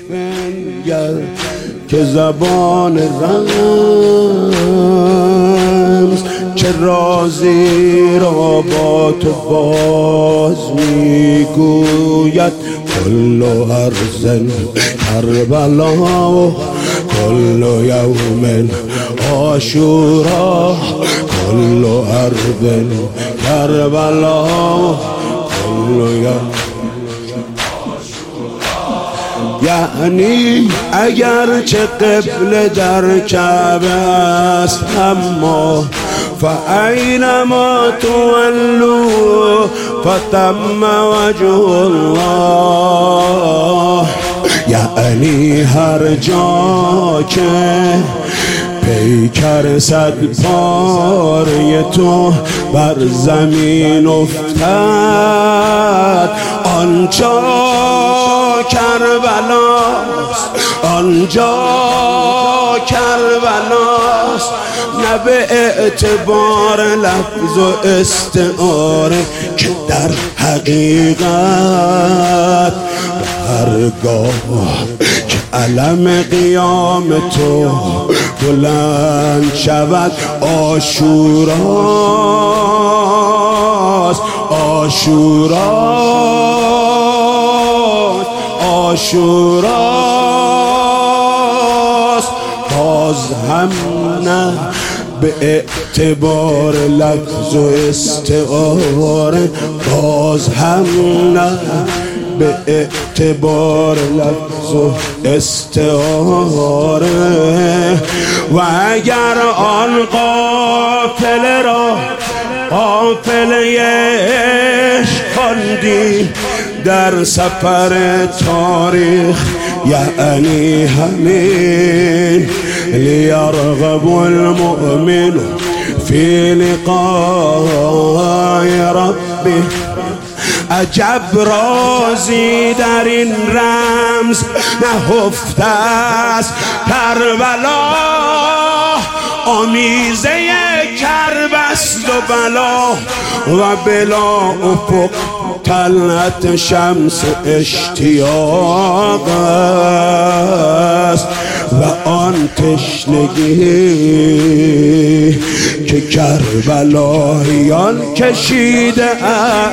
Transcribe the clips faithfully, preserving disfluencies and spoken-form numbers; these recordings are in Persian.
بنگر که زبان رمز چه رازی را با تو باز میگوید. کل ارض کربلا کل یوم عاشورا کل ارض کربلا کل یوم. یعنی اگر چه قبله در کعبه است اما فاینما تولوا فتم وجه الله. یعنی هر جا که پیکر صد پاره تو بر زمین افتد آنجا کربلاست آنجا کربلاست. نه به اعتبار لفظ و استعاره که در حقیقت هرگاه که علم قیام تو بلند شود عاشوراست عاشوراست عاشوراست. باز هم نه به اعتبار لفظ و استعاره باز هم نه به اعتبار لفظ و استعاره. و اگر آن قافله را قافله عشق خواندی در سفر تاریخ یعنی همین لیرغب المؤمن فی لقاء ربه. عجب رازی در این رمز نهفته است کربلا. آمیزه کرب است و بلا و بلا افق طلعت شمس اشتیاق است. و آن تشنگی که کربلاییان کشیده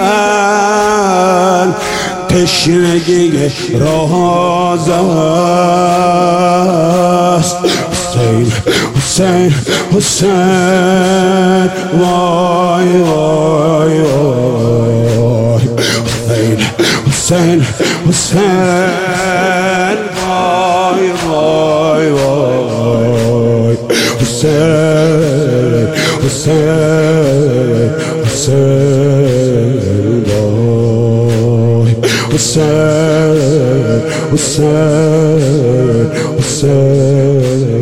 اند تشنگی راز است. حسین حسین حسین وای وای وای حسین حسین حسین وای وای وای حسین حسین حسین وای حسین حسین حسین